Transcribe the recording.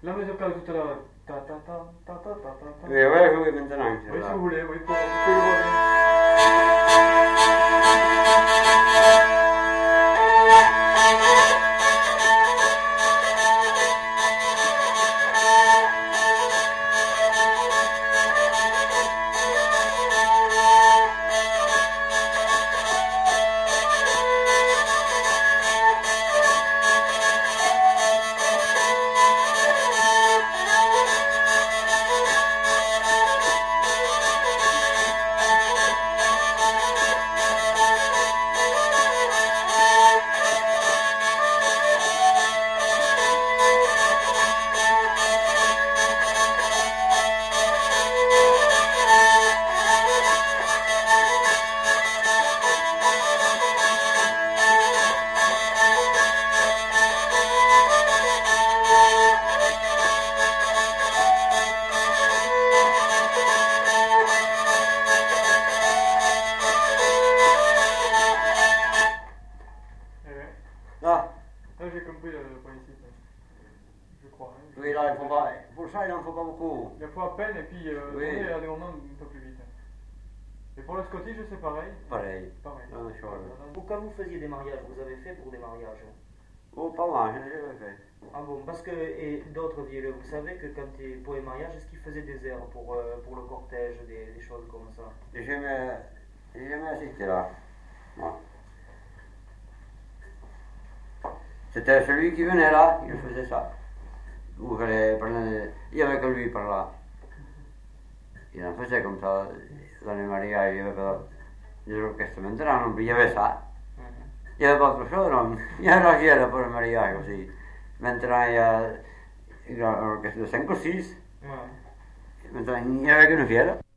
Là, mais j'ai tout à l'heure. Ta ta ta ta ta ta ta ta. Oui, ouais, jouer maintenant. Oui, si vous voulez, oui, pour Là, là, j'ai compris le principe. Je crois. Hein. oui, là, il faut pas, pour ça, il n'en faut pas beaucoup. Il faut à peine et puis Oui. aller au nom un peu plus vite. Et pour le Scottish, c'est pareil. Pareil. Pareil. La même chose. Quand vous faisiez des mariages, vous avez fait pour des mariages? Oh, pas mal, je l'ai fait. Ah bon, parce que, et d'autres vieux, vous savez que quand pour les mariages, est-ce qu'ils faisaient des airs pour le cortège, des choses comme ça? J'ai jamais assisté là. Moi. C'était celui qui venait là, il faisait ça. Ou il y avait que lui par là. Il en faisait comme ça dans les mariages, il y avait pas des orchestres maintenant, non, il y avait ça. Il n'y avait pas autre chose, non. Il y a la fiera pour le mariage aussi. Maintenant, il y a l'orchestre de 5 ou 6. Ouais. Maintenant, il n'y avait qu'une fiera.